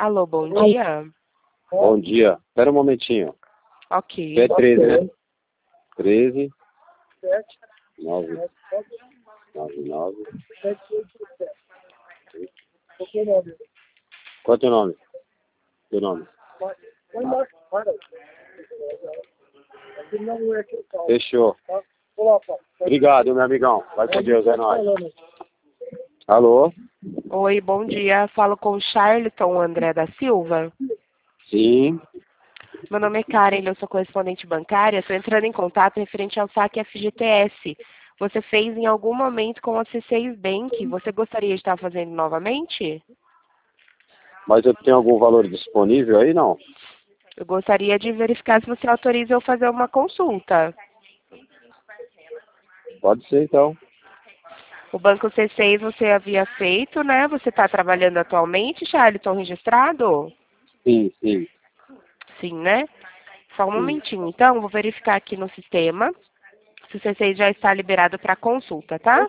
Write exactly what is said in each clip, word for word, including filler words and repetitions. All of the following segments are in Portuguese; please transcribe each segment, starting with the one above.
Alô, bom dia. Bom dia. Espera um momentinho. Ok. É treze, né? treze. nove. nove, nove. Qual é o teu nome? Teu nome? Fechou. Obrigado, meu amigão. Vai com Deus, é nóis. Alô? Oi, bom dia. Falo com o Charlton André da Silva. Sim. Meu nome é Karen, eu sou correspondente bancária. Estou entrando em contato referente ao saque F G T S. Você fez em algum momento com a C seis Bank. Você gostaria de estar fazendo novamente? Mas eu tenho algum valor disponível aí, não? Eu gostaria de verificar se você autoriza eu fazer uma consulta. Pode ser, então. O Banco C seis você havia feito, né? Você está trabalhando atualmente, Charlton, registrado? Sim, sim. Sim, né? Só um sim. momentinho. Então, vou verificar aqui no sistema se o C seis já está liberado para consulta, tá?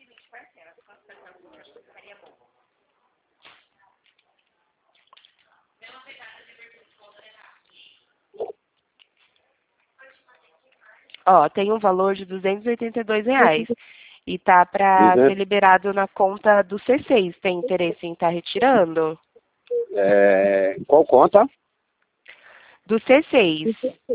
Ó, tem um valor de duzentos e oitenta e dois reais. E tá para ser liberado na conta do C seis. Tem interesse em estar retirando? É... Qual conta? Do C seis.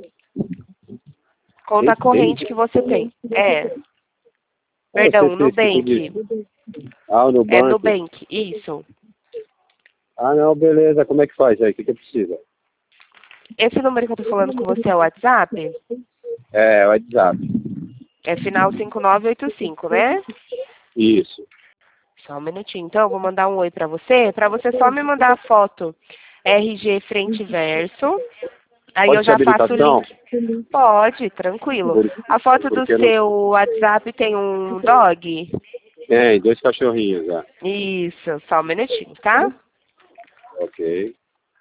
Conta corrente que você tem. É. Perdão, Nubank. Ah, o Nubank. É Nubank, isso. Ah, não, beleza. Como é que faz aí? O que, que precisa? Esse número que eu tô falando com você é o WhatsApp? É, o WhatsApp. É final cinco nove oito cinco, né? Isso. Só um minutinho. Então, eu vou mandar um oi pra você. Pra você só me mandar a foto R G frente e verso. Aí Pode eu ser já faço o habilitação? link. Pode, tranquilo. Por, A foto do seu não... WhatsApp tem um dog? Tem, dois cachorrinhos, já. Isso, só um minutinho, tá? Ok.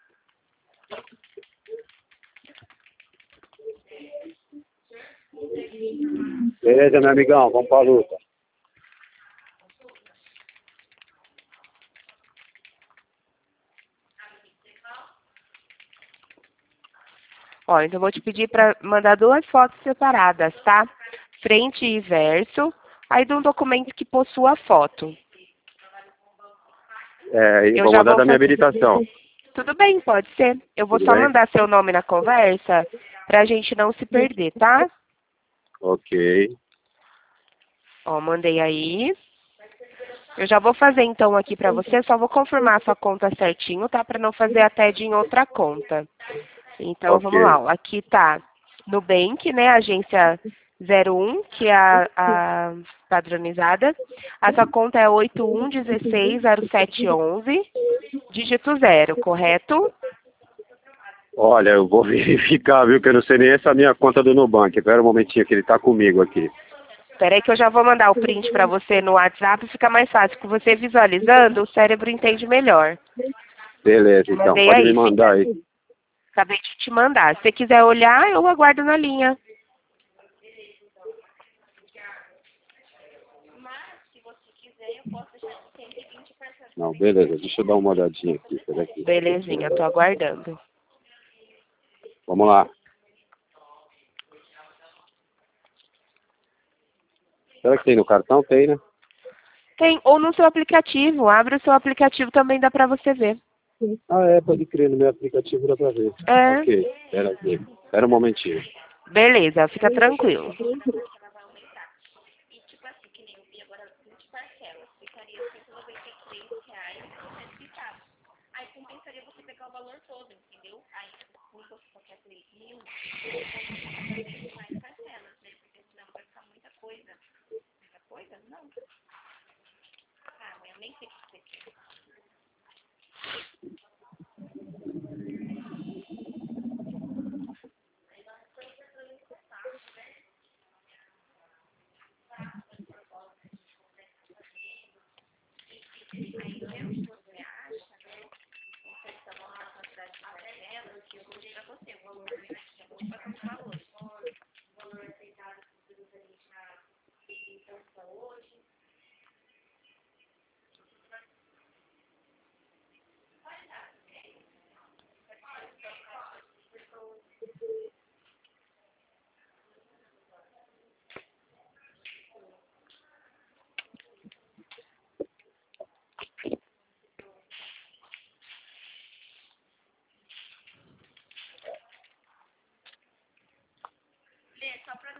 Beleza, meu amigão, vamos pra luta. Ó, então eu vou te pedir para mandar duas fotos separadas, tá? Frente e verso, aí de um documento que possua foto. É, Eu vou já mandar vou da minha fazer... habilitação. Tudo bem, pode ser. Eu vou Tudo só bem? mandar seu nome na conversa pra gente não se perder, tá? Ok. Ó, mandei aí. Eu já vou fazer então aqui pra você, só vou confirmar a sua conta certinho, tá? Pra não fazer a T E D em outra conta. Então, vamos lá. Ok. Ó. Aqui tá Nubank, né? Agência zero um, que é a, a padronizada. A sua conta é oito um um seis zero sete um um, dígito zero, correto? Olha, eu vou verificar, viu, que eu não sei nem essa é a minha conta do Nubank. Espera um momentinho que ele tá comigo aqui. Espera aí que eu já vou mandar o print para você no WhatsApp, fica mais fácil. Com você visualizando, o cérebro entende melhor. Beleza, então. Mandei Pode me aí. mandar aí. Acabei de te mandar. Se você quiser olhar, eu aguardo na linha. Não, beleza. Deixa eu dar uma olhadinha aqui. Espera aqui. Belezinha, tô aguardando. Vamos lá. Será que tem no cartão? Tem, né? Tem, ou no seu aplicativo. Abre o seu aplicativo também, dá pra você ver. Ah, é. Pode crer. No meu aplicativo dá pra ver. É. Ok. Espera aqui. Espera um momentinho. Beleza, fica tranquilo.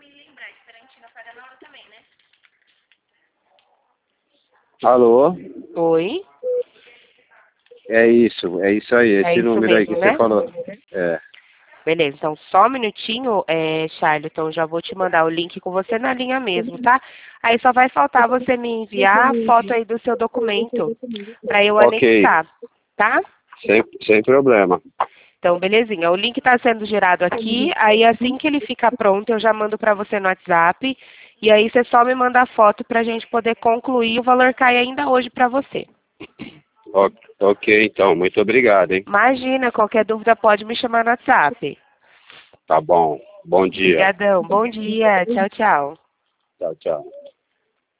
Alô? Oi? É isso, é isso aí, esse É isso número aí mesmo, que né? você falou. É, Beleza, então só um minutinho, é, Charlton, já vou te mandar o link com você na linha mesmo, tá? Aí só vai faltar você me enviar a foto aí do seu documento para eu ok, anexar, tá? sem, sem problema. Então, belezinha. O link está sendo gerado aqui, aí assim que ele ficar pronto, eu já mando para você no WhatsApp, e aí você só me manda a foto para a gente poder concluir, o valor cai ainda hoje para você. O- ok, então, muito obrigado, hein? Imagina, qualquer dúvida pode me chamar no WhatsApp. Tá bom, bom dia. Obrigadão, bom dia, tchau, tchau. Tchau, tchau.